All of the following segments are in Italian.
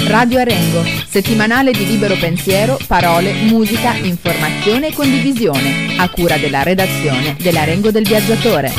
Radio Arengo, settimanale di libero pensiero, parole, musica, informazione e condivisione, a cura della redazione dell'Arengo del Viaggiatore.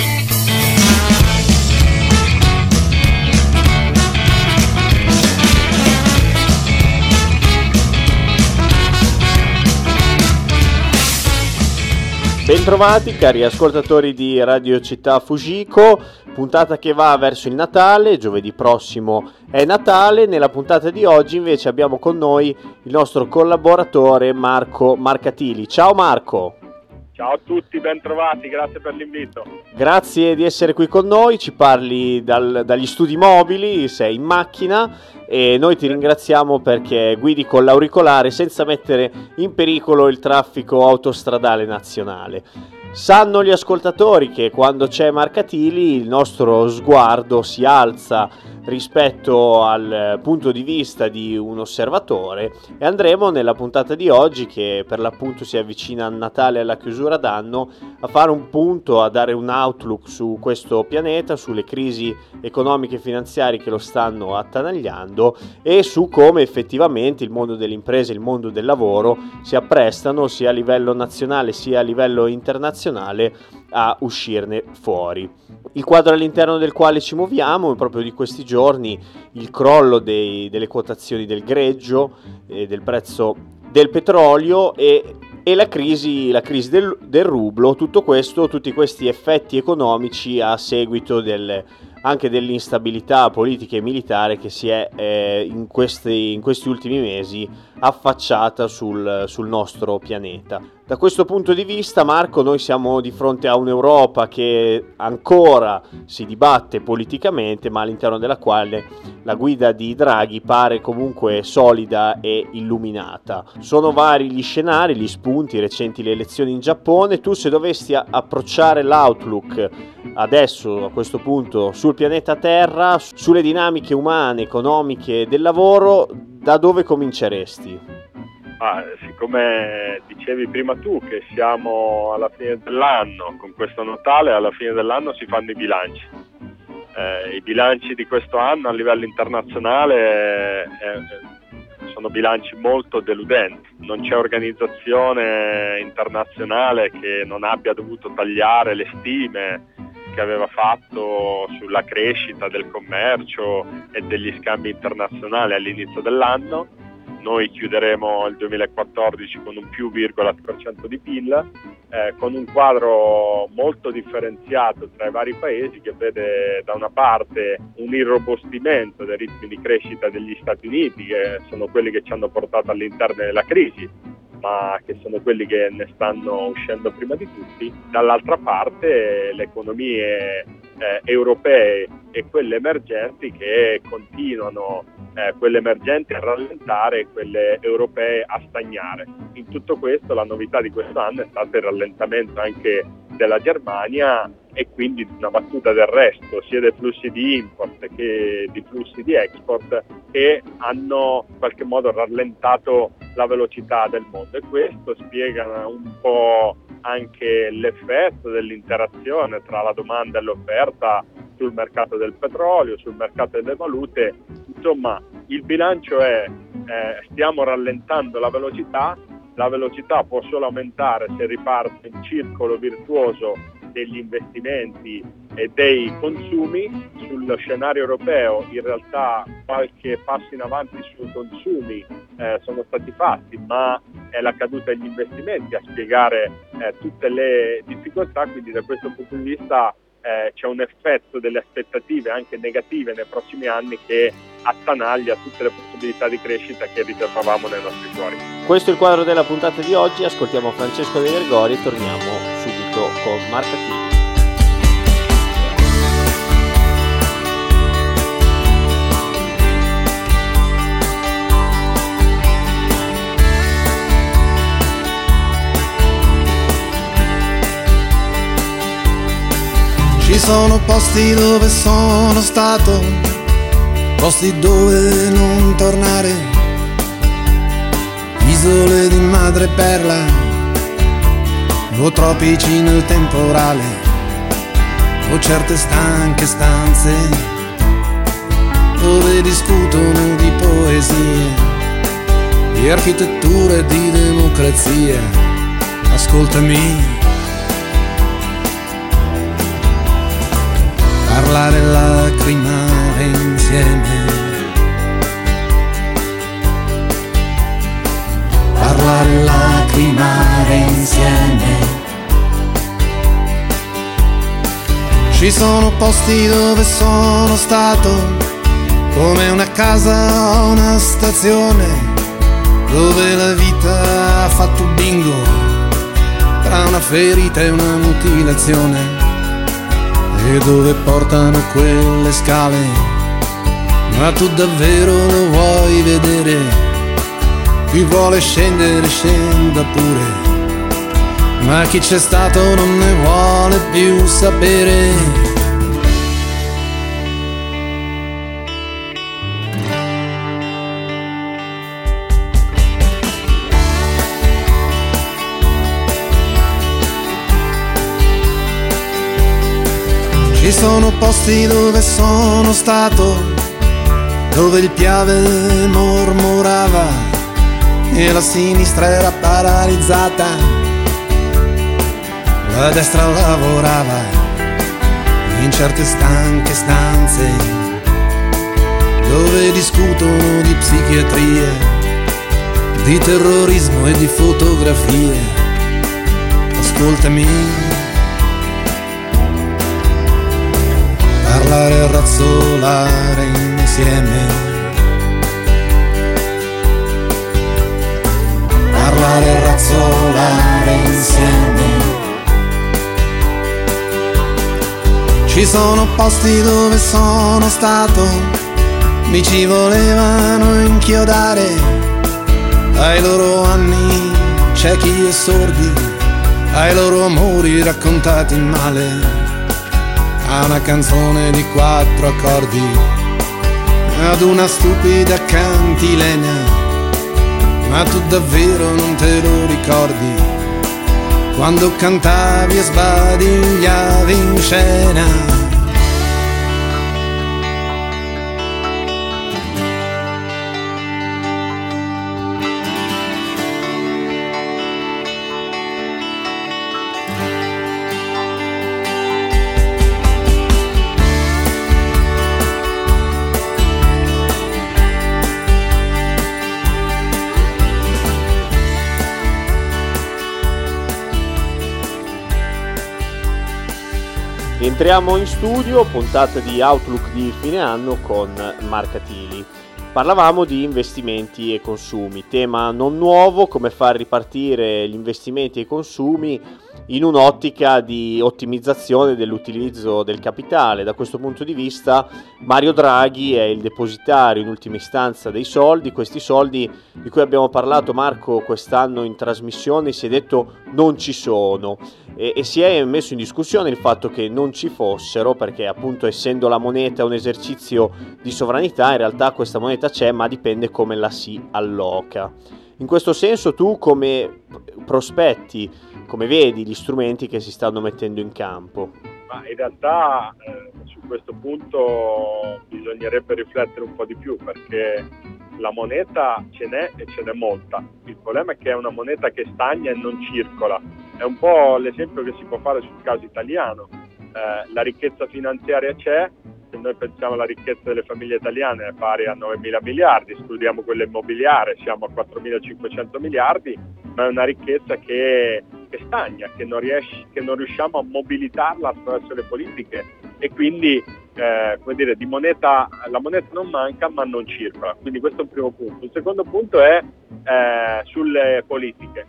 Bentrovati cari ascoltatori di Radio Città Fujiko, puntata che va verso il Natale, giovedì prossimo è Natale. Nella puntata di oggi invece abbiamo con noi il nostro collaboratore Marco Marcatili. Ciao Marco! Ciao a tutti, bentrovati, grazie per l'invito. Grazie di essere qui con noi, ci parli dagli studi mobili, sei in macchina e noi ti ringraziamo perché guidi con l'auricolare senza mettere in pericolo il traffico autostradale nazionale. Sanno gli ascoltatori che quando c'è Marcatili il nostro sguardo si alza rispetto al punto di vista di un osservatore e andremo nella puntata di oggi, che per l'appunto si avvicina a Natale e alla chiusura d'anno, a fare un punto, a dare un outlook su questo pianeta, sulle crisi economiche e finanziarie che lo stanno attanagliando e su come effettivamente il mondo delle imprese, il mondo del lavoro si apprestano sia a livello nazionale sia a livello internazionale a uscirne fuori. Il quadro all'interno del quale ci muoviamo è proprio di questi giorni il crollo delle quotazioni del greggio, del prezzo del petrolio e la crisi del rublo, tutti questi effetti economici a seguito anche dell'instabilità politica e militare che si è in questi ultimi mesi affacciata sul nostro pianeta. Da questo punto di vista, Marco, noi siamo di fronte a un'Europa che ancora si dibatte politicamente, ma all'interno della quale la guida di Draghi pare comunque solida e illuminata. Sono vari gli scenari, gli spunti, recenti le elezioni in Giappone. Tu, se dovessi approcciare l'outlook adesso, a questo punto, sul pianeta Terra, sulle dinamiche umane, economiche del lavoro, da dove cominceresti? Siccome dicevi prima tu che siamo alla fine dell'anno, con questo Natale alla fine dell'anno si fanno i bilanci. I bilanci di questo anno a livello internazionale sono bilanci molto deludenti. Non c'è organizzazione internazionale che non abbia dovuto tagliare le stime che aveva fatto sulla crescita del commercio e degli scambi internazionali all'inizio dell'anno. Noi chiuderemo il 2014 con un più 0,1% di PIL, con un quadro molto differenziato tra i vari paesi, che vede da una parte un irrobustimento dei ritmi di crescita degli Stati Uniti, che sono quelli che ci hanno portato all'interno della crisi, ma che sono quelli che ne stanno uscendo prima di tutti. Dall'altra parte le economie europee e quelle emergenti che continuano, quelle emergenti a rallentare e quelle europee a stagnare. In tutto questo la novità di questo anno è stato il rallentamento anche della Germania e quindi una battuta d'arresto sia dei flussi di import che di flussi di export, che hanno in qualche modo rallentato la velocità del mondo, e questo spiega un po' anche l'effetto dell'interazione tra la domanda e l'offerta sul mercato del petrolio, sul mercato delle valute. Insomma, il bilancio è stiamo rallentando la velocità può solo aumentare se riparte un circolo virtuoso degli investimenti e dei consumi. Sullo scenario europeo in realtà qualche passo in avanti sui consumi sono stati fatti, ma è la caduta degli investimenti a spiegare tutte le difficoltà, quindi da questo punto di vista c'è un effetto delle aspettative anche negative nei prossimi anni che attanaglia tutte le possibilità di crescita che riservavamo nei nostri cuori. Questo è il quadro della puntata di oggi. Ascoltiamo Francesco De Gregori e torniamo subito con Marcatili. Ci sono posti dove sono stato, posti dove non tornare, isole di madreperla o tropici nel temporale, o certe stanche stanze dove discutono di poesie, di architettura e di democrazia. Ascoltami, parlare e lacrimare insieme, parlare e lacrimare insieme. Ci sono posti dove sono stato, come una casa o una stazione, dove la vita ha fatto bingo tra una ferita e una mutilazione, e dove portano quelle scale. Ma tu davvero lo vuoi vedere? Chi vuole scendere scenda pure, ma chi c'è stato non ne vuole più sapere. Ci sono posti dove sono stato, dove il Piave mormorava e la sinistra era paralizzata, la destra lavorava in certe stanche stanze, dove discutono di psichiatria, di terrorismo e di fotografie. Ascoltami, parlare e razzolare insieme, parlare e razzolare insieme. Ci sono posti dove sono stato, mi ci volevano inchiodare, ai loro anni ciechi e sordi, ai loro amori raccontati male, a una canzone di 4 accordi, ad una stupida cantilena. Ma tu davvero non te lo ricordi, quando cantavi e sbadigliavi in scena? Entriamo in studio, puntata di Outlook di fine anno con Marca Tili. Parlavamo di investimenti e consumi, tema non nuovo, come far ripartire gli investimenti e i consumi in un'ottica di ottimizzazione dell'utilizzo del capitale. Da questo punto di vista Mario Draghi è il depositario in ultima istanza dei soldi, questi soldi di cui abbiamo parlato, Marco, quest'anno in trasmissione. Si è detto non ci sono e si è messo in discussione il fatto che non ci fossero, perché appunto essendo la moneta un esercizio di sovranità, in realtà questa moneta c'è, ma dipende come la si alloca. In questo senso tu come prospetti, come vedi gli strumenti che si stanno mettendo in campo? Ma in realtà su questo punto bisognerebbe riflettere un po' di più, perché la moneta ce n'è e ce n'è molta. Il problema è che è una moneta che stagna e non circola. È un po' l'esempio che si può fare sul caso italiano. La ricchezza finanziaria c'è. Se noi pensiamo alla ricchezza delle famiglie italiane è pari a 9.000 miliardi, escludiamo quella immobiliare, siamo a 4.500 miliardi, ma è una ricchezza che stagna, che non riusciamo a mobilitarla attraverso le politiche, e quindi come dire, di moneta, la moneta non manca ma non circola. Quindi questo è un primo punto. Il secondo punto è sulle politiche.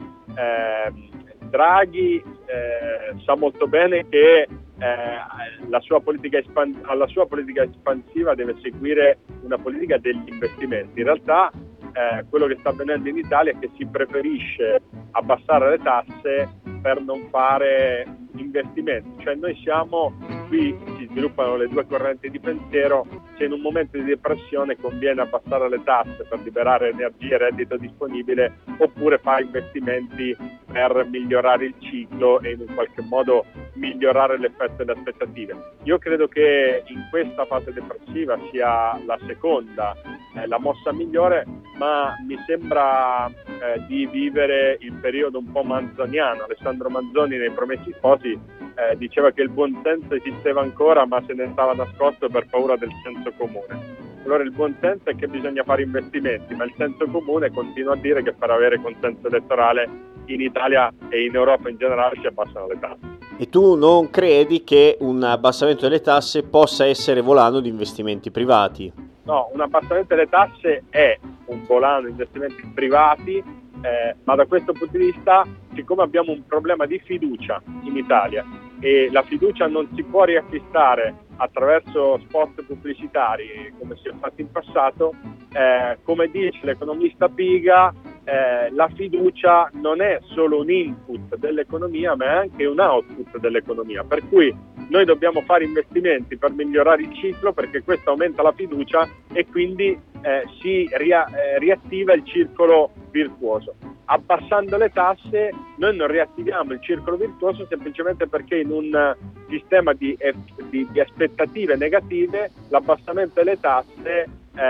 Draghi sa molto bene che alla sua politica espansiva deve seguire una politica degli investimenti. In realtà quello che sta avvenendo in Italia è che si preferisce abbassare le tasse per non fare investimenti. Cioè noi qui si sviluppano le due correnti di pensiero: se in un momento di depressione conviene abbassare le tasse per liberare energia e reddito disponibile, oppure fare investimenti per migliorare il ciclo e in un qualche modo migliorare l'effetto delle aspettative. Io credo che in questa fase depressiva sia la seconda la mossa migliore, ma mi sembra di vivere il periodo un po' manzoniano. Alessandro Manzoni nei Promessi Sposi diceva che il buon senso esisteva ancora, ma se ne stava nascosto per paura del senso comune. Allora il buon senso è che bisogna fare investimenti, ma il senso comune continua a dire che per avere consenso elettorale in Italia e in Europa in generale si abbassano le tasse. E tu non credi che un abbassamento delle tasse possa essere volano di investimenti privati? No, un abbassamento delle tasse è un volano di investimenti privati, ma da questo punto di vista, siccome abbiamo un problema di fiducia in Italia e la fiducia non si può riacquistare attraverso spot pubblicitari come si è fatto in passato, come dice l'economista Piga, la fiducia non è solo un input dell'economia, ma è anche un output dell'economia, per cui noi dobbiamo fare investimenti per migliorare il ciclo, perché questo aumenta la fiducia e quindi si riattiva il circolo virtuoso. Abbassando le tasse noi non riattiviamo il circolo virtuoso, semplicemente perché in un sistema di aspettative negative l'abbassamento delle tasse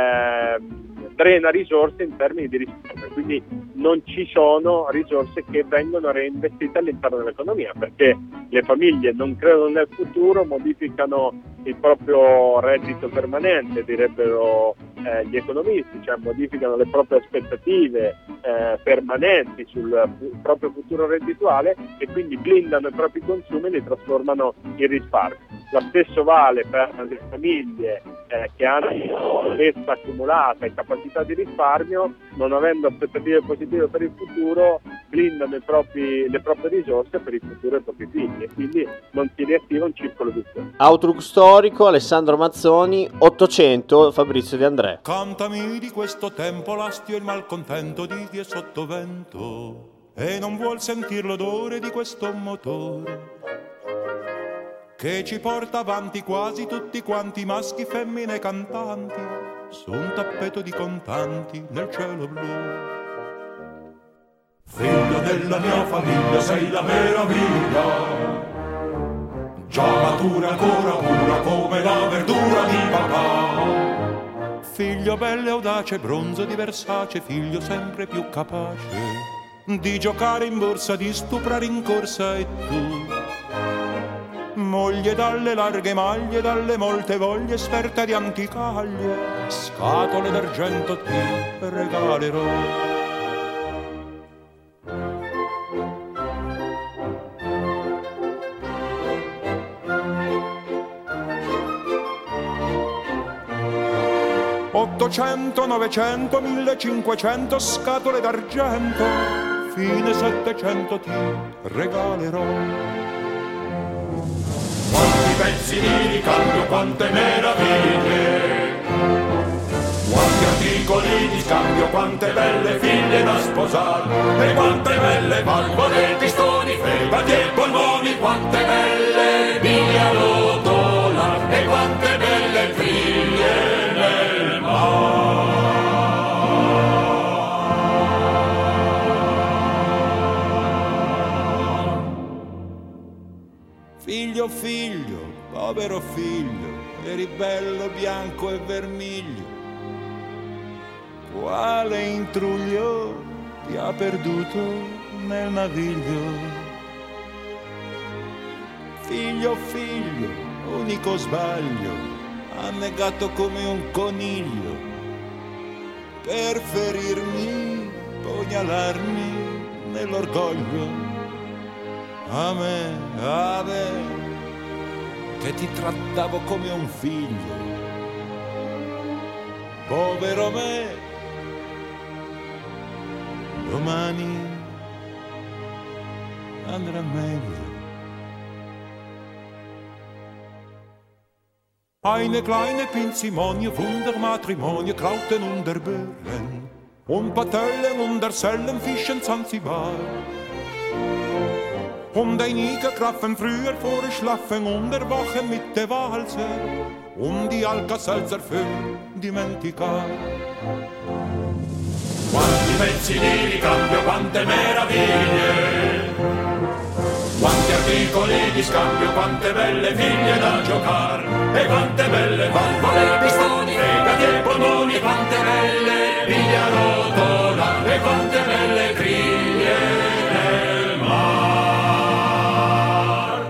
drena risorse in termini di risparmio, quindi non ci sono risorse che vengono reinvestite all'interno dell'economia, perché le famiglie non credono nel futuro, modificano il proprio reddito permanente, direbbero gli economisti, cioè modificano le proprie aspettative permanenti sul proprio futuro reddituale e quindi blindano i propri consumi e li trasformano in risparmio. Lo stesso vale per le famiglie che hanno resta accumulata e capacità di risparmio, non avendo aspettative positive per il futuro, blindano le proprie risorse per il futuro dei propri figli e quindi non si riattiva un circolo virtuoso. Outlook storico, Alessandro Mazzoni, 800, Fabrizio De André. Cantami di questo tempo l'astio e il malcontento di chi è sottovento e non vuol sentir l'odore di questo motore che ci porta avanti quasi tutti quanti, maschi, femmine e cantanti, su un tappeto di contanti nel cielo blu. Figlio della mia famiglia, sei la meraviglia, già matura ancora pura come la verdura di papà. Figlio bello e audace, bronzo di Versace, figlio sempre più capace di giocare in borsa, di stuprare in corsa, e tu moglie dalle larghe maglie, dalle molte voglie, esperta di anticaglie, scatole d'argento ti regalerò. Ottocento, 900, 1500 scatole d'argento, fine 700 ti regalerò. Quanti pezzi di ricambio, quante meraviglie, quanti articoli di scambio, quante belle figlie da sposare, e quante belle valvole, pistoni, febati e polmoni, quante belle biglie a rotola, e quante belle figlie nel mare. Figlio, figlio, povero figlio, eri bello, bianco e vermiglio, quale intruglio ti ha perduto nel naviglio. Figlio, figlio, unico sbaglio, annegato come un coniglio, per ferirmi, pugnalarmi nell'orgoglio. A me, che ti trattavo come un figlio, povero me, domani andrà meglio. Eine kleine Pinzimonie, Wunder Matrimonie, Krauten und der Böhren, und Patellen und der Sellen, Fischen Zanzibar. Und einige Kraffen früher vor Schlafen und erwachen mit der Walze, die Alka-Seltzer für dimenticar. Quanti pezzi di ricambio, quante meraviglie, quanti articoli di scambio, quante belle figlie da giocare, e quante belle valvole, pistoni, fregati e polmoni, quante belle biglie a rotola, e quante belle griglie nel mar.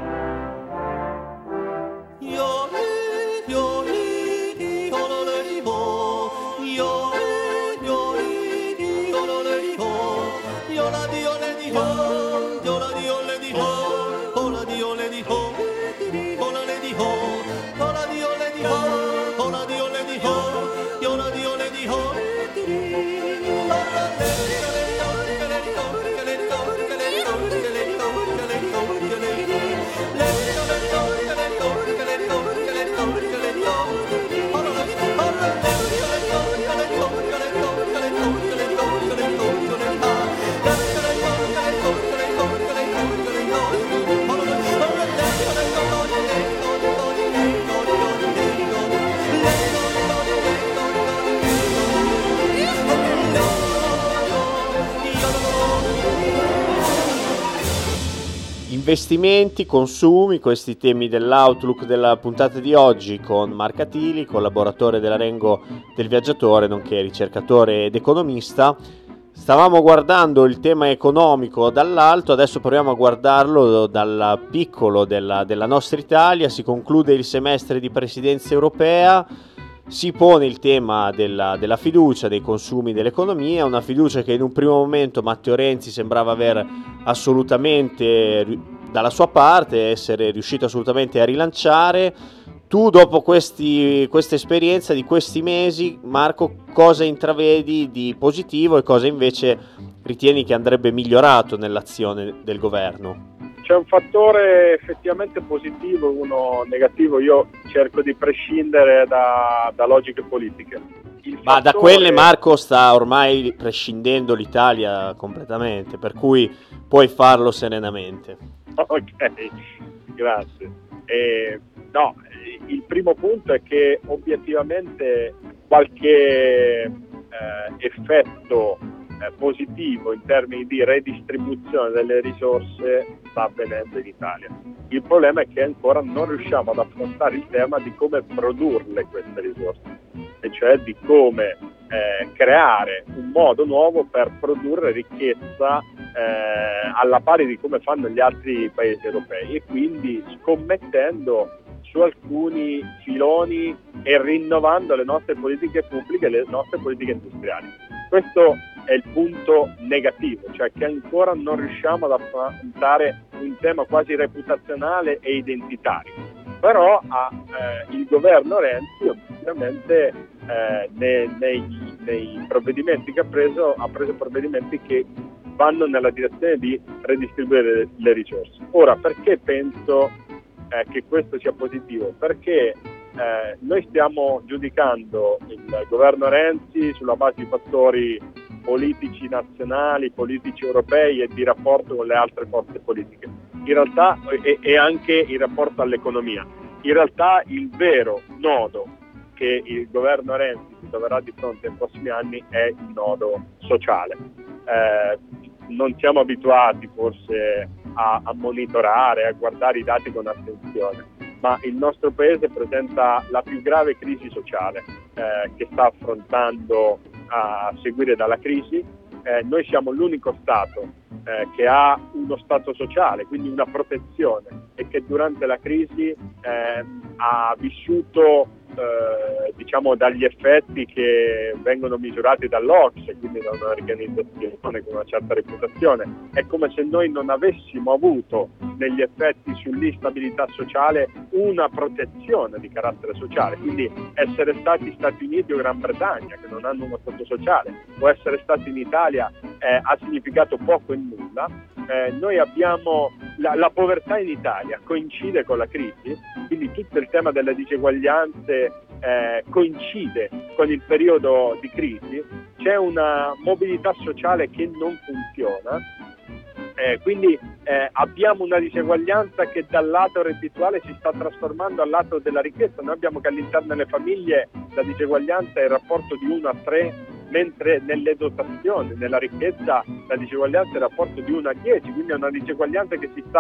Investimenti, consumi, questi temi dell'Outlook della puntata di oggi con Marco Attili, collaboratore dell'Arengo del Viaggiatore, nonché ricercatore ed economista. Stavamo guardando il tema economico dall'alto, adesso proviamo a guardarlo dal piccolo della nostra Italia. Si conclude il semestre di presidenza europea, si pone il tema della fiducia, dei consumi, dell'economia, una fiducia che in un primo momento Matteo Renzi sembrava aver assolutamente dalla sua parte, essere riuscito assolutamente a rilanciare. Tu, dopo questa esperienza di questi mesi, Marco, cosa intravedi di positivo e cosa invece ritieni che andrebbe migliorato nell'azione del governo? C'è un fattore effettivamente positivo e uno negativo. Io cerco di prescindere da logiche politiche. Ma da quelle, Marco, sta ormai prescindendo l'Italia completamente, per cui puoi farlo serenamente. Ok, grazie. No, il primo punto è che obiettivamente qualche effetto positivo in termini di redistribuzione delle risorse sta avvenendo in Italia. Il problema è che ancora non riusciamo ad affrontare il tema di come produrle queste risorse, e cioè di come creare un modo nuovo per produrre ricchezza alla pari di come fanno gli altri paesi europei, e quindi scommettendo su alcuni filoni e rinnovando le nostre politiche pubbliche e le nostre politiche industriali. Questo è il punto negativo, cioè che ancora non riusciamo ad affrontare un tema quasi reputazionale e identitario. Però il governo Renzi ovviamente nei provvedimenti che ha preso provvedimenti che vanno nella direzione di redistribuire le risorse. Ora, perché penso che questo sia positivo? Perché noi stiamo giudicando il governo Renzi sulla base di fattori politici nazionali, politici europei e di rapporto con le altre forze politiche. In realtà, e anche in rapporto all'economia. In realtà il vero nodo che il governo Renzi si troverà di fronte nei prossimi anni è il nodo sociale. Non siamo abituati forse a monitorare, a guardare i dati con attenzione, ma il nostro paese presenta la più grave crisi sociale che sta affrontando a seguire dalla crisi. Noi siamo l'unico Stato che ha uno Stato sociale, quindi una protezione, e che durante la crisi ha vissuto diciamo dagli effetti che vengono misurati dall'OCSE, quindi da un'organizzazione con una certa reputazione. È come se noi non avessimo avuto negli effetti sull'instabilità sociale una protezione di carattere sociale, quindi essere stati Stati Uniti o Gran Bretagna, che non hanno uno Stato sociale, o essere stati in Italia ha significato poco e nulla. Noi abbiamo la povertà in Italia coincide con la crisi, quindi tutto il tema delle diseguaglianze coincide con il periodo di crisi. C'è una mobilità sociale che non funziona, quindi abbiamo una diseguaglianza che dal lato reddituale si sta trasformando al lato della ricchezza. Noi abbiamo che all'interno delle famiglie la diseguaglianza è il rapporto di 1 a 3, mentre nelle dotazioni, nella ricchezza, la diseguaglianza è il rapporto di 1 a 10, quindi è una diseguaglianza che si sta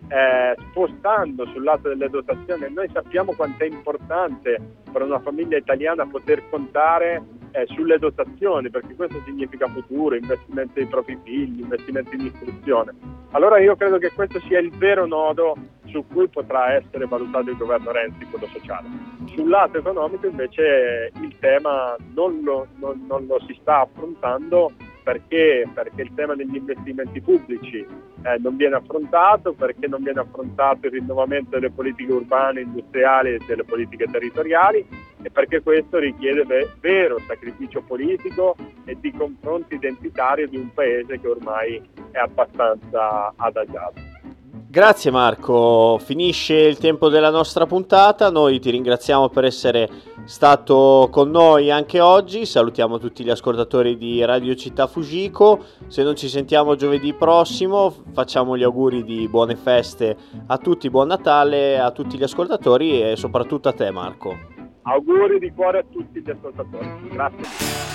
spostando sul lato delle dotazioni. Noi sappiamo quanto è importante per una famiglia italiana poter contare sulle dotazioni, perché questo significa futuro, investimento nei propri figli, investimento in istruzione. Allora io credo che questo sia il vero nodo su cui potrà essere valutato il governo Renzi, quello sociale. Sul lato economico invece il tema non lo si sta affrontando perché il tema degli investimenti pubblici non viene affrontato, perché non viene affrontato il rinnovamento delle politiche urbane, industriali e delle politiche territoriali, e perché questo richiede vero sacrificio politico e di confronto identitario di un paese che ormai è abbastanza adagiato. Grazie Marco, finisce il tempo della nostra puntata, noi ti ringraziamo per essere stato con noi anche oggi, salutiamo tutti gli ascoltatori di Radio Città Fujiko, se non ci sentiamo giovedì prossimo facciamo gli auguri di buone feste a tutti, buon Natale a tutti gli ascoltatori e soprattutto a te Marco. Auguri di cuore a tutti gli ascoltatori, grazie.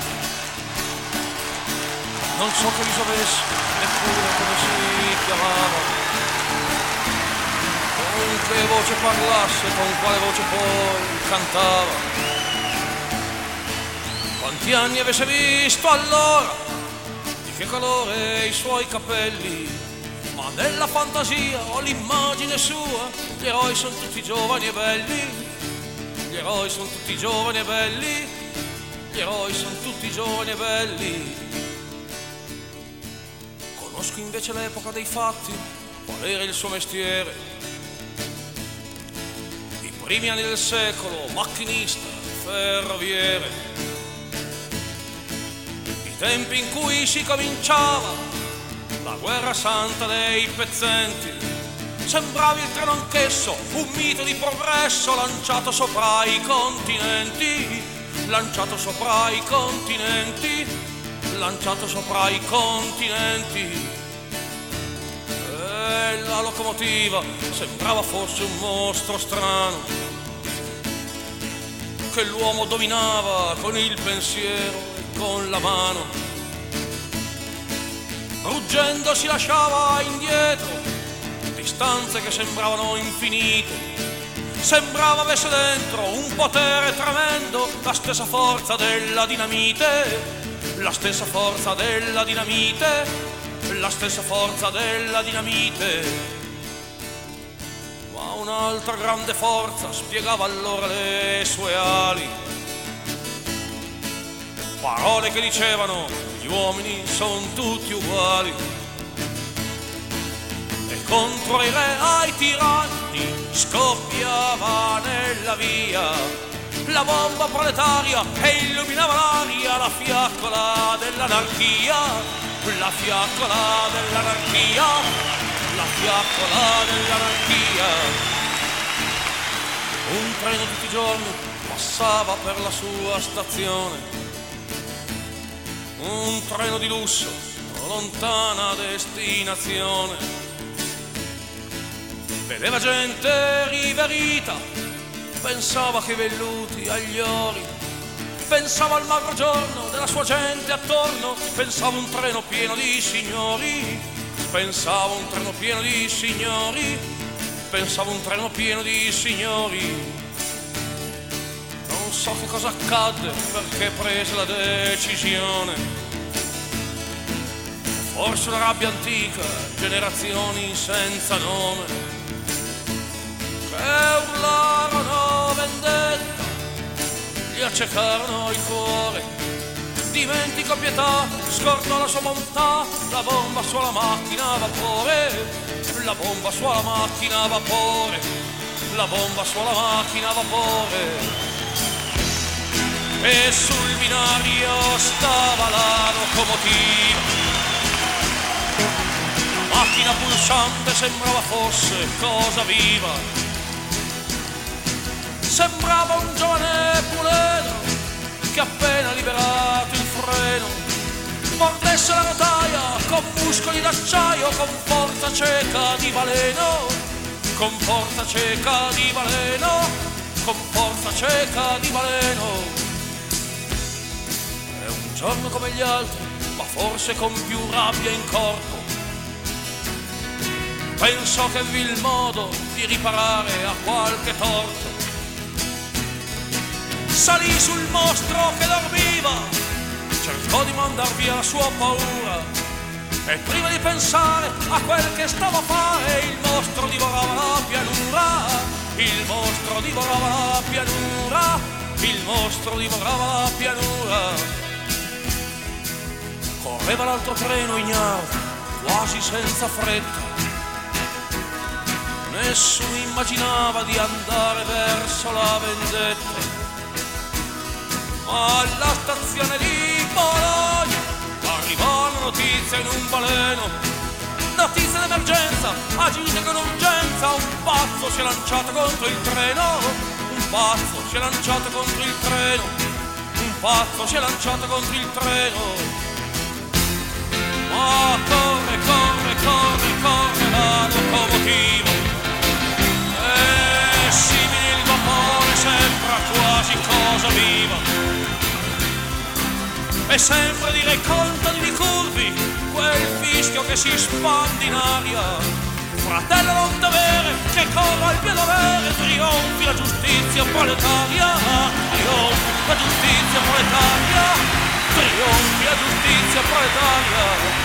Non so che li sapessi, neppure come si chiamava, con che voce parlasse, con quale voce poi cantava. Quanti anni avesse visto allora, di che colore i suoi capelli, ma nella fantasia ho l'immagine sua, gli eroi sono tutti giovani e belli, gli eroi sono tutti giovani e belli, gli eroi sono tutti giovani e belli. Conosco invece l'epoca dei fatti, qual era il suo mestiere, primi anni del secolo, macchinista, ferroviere, i tempi in cui si cominciava la guerra santa dei pezzenti, sembravi il treno anch'esso, un mito di progresso lanciato sopra i continenti, lanciato sopra i continenti, lanciato sopra i continenti. La locomotiva sembrava fosse un mostro strano che l'uomo dominava con il pensiero e con la mano. Ruggendo si lasciava indietro distanze che sembravano infinite. Sembrava avesse dentro un potere tremendo, la stessa forza della dinamite, la stessa forza della dinamite, la stessa forza della dinamite. Ma un'altra grande forza spiegava allora le sue ali, parole che dicevano gli uomini sono tutti uguali, e contro i re, ai tiranni scoppiava nella via la bomba proletaria e illuminava l'aria, la fiaccola dell'anarchia, la fiaccola dell'anarchia, la fiaccola dell'anarchia. Un treno tutti i giorni passava per la sua stazione, un treno di lusso, lontana destinazione. Vedeva gente riverita, pensava che i velluti agli ori, pensava al magro giorno della sua gente attorno, pensava un treno pieno di signori, pensava un treno pieno di signori, pensava un treno pieno di signori. Non so che cosa accadde, perché prese la decisione, forse una rabbia antica, generazioni senza nome, che urlarono vendetta, gli accecarono il cuore. Dimentico pietà, scordò la sua bontà, la bomba sulla macchina a vapore, la bomba sulla macchina a vapore, la bomba sulla macchina a vapore. E sul binario stava la locomotiva, macchina pulsante, sembrava fosse cosa viva, sembrava un giovane puleno che appena liberato il freno mordesse la rotaia con muscoli d'acciaio, con forza cieca di baleno, con forza cieca di baleno, con forza cieca di baleno. È un giorno come gli altri, ma forse con più rabbia in corpo, pensò che vi il modo di riparare a qualche torto. Salì sul mostro che dormiva, cercò di mandar via la sua paura, e prima di pensare a quel che stava a fare, il mostro divorava la pianura, il mostro divorava la pianura, il mostro divorava la pianura. Correva l'altro treno ignaro, quasi senza fretta. Nessuno immaginava di andare verso la vendetta. Ma alla stazione di Bologna arrivò la notizia in un baleno. Notizia d'emergenza, agite con urgenza. Un pazzo si è lanciato contro il treno. Un pazzo si è lanciato contro il treno. Un pazzo si è lanciato contro il treno. Ma corre, corre, corre, corre la locomotiva, e simile il vapore sembra quasi cosa viva. E sembra dire contadini curvi quel fischio che si spande in aria. Fratello non dovere, che corra al mio dovere, trionfi la giustizia proletaria, trionfi la giustizia proletaria, trionfi la giustizia proletaria.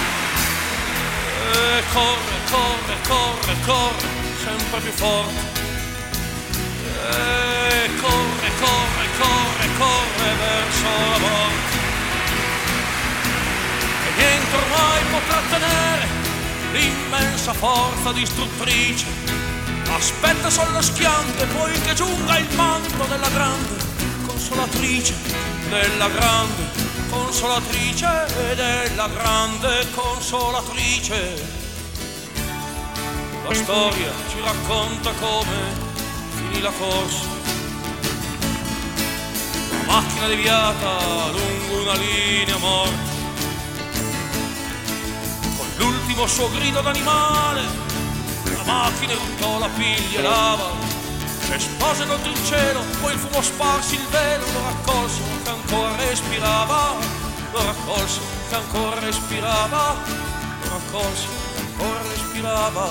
E corre, corre, corre, corre, sempre più forte. E corre, corre, corre, corre verso la morte. Niente ormai potrà tenere l'immensa forza distruttrice. Aspetta sullo schianto e poi che giunga il manto della grande consolatrice, della grande consolatrice, della grande consolatrice. La storia ci racconta come finì la corsa. La macchina deviata lungo una linea morta. L'ultimo suo grido d'animale, la macchina ruttò la piglia e lava, esplose contro il cielo, poi il fumo sparsi il velo, lo raccolse che ancora respirava, lo raccolse che ancora respirava, lo raccolse che ancora respirava.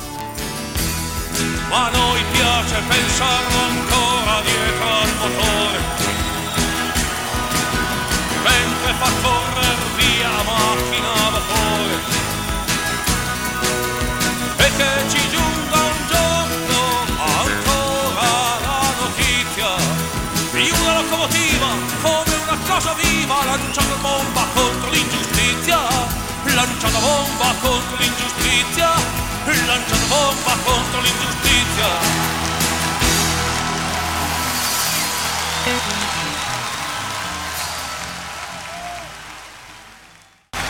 Ma a noi piace pensarlo ancora dietro al motore, mentre fa correr via la macchina a vapore. E che ci giunga un giorno ancora la notizia di una locomotiva come una cosa viva, lanciata bomba contro l'ingiustizia, lanciata bomba contro l'ingiustizia, lanciata bomba contro l'ingiustizia.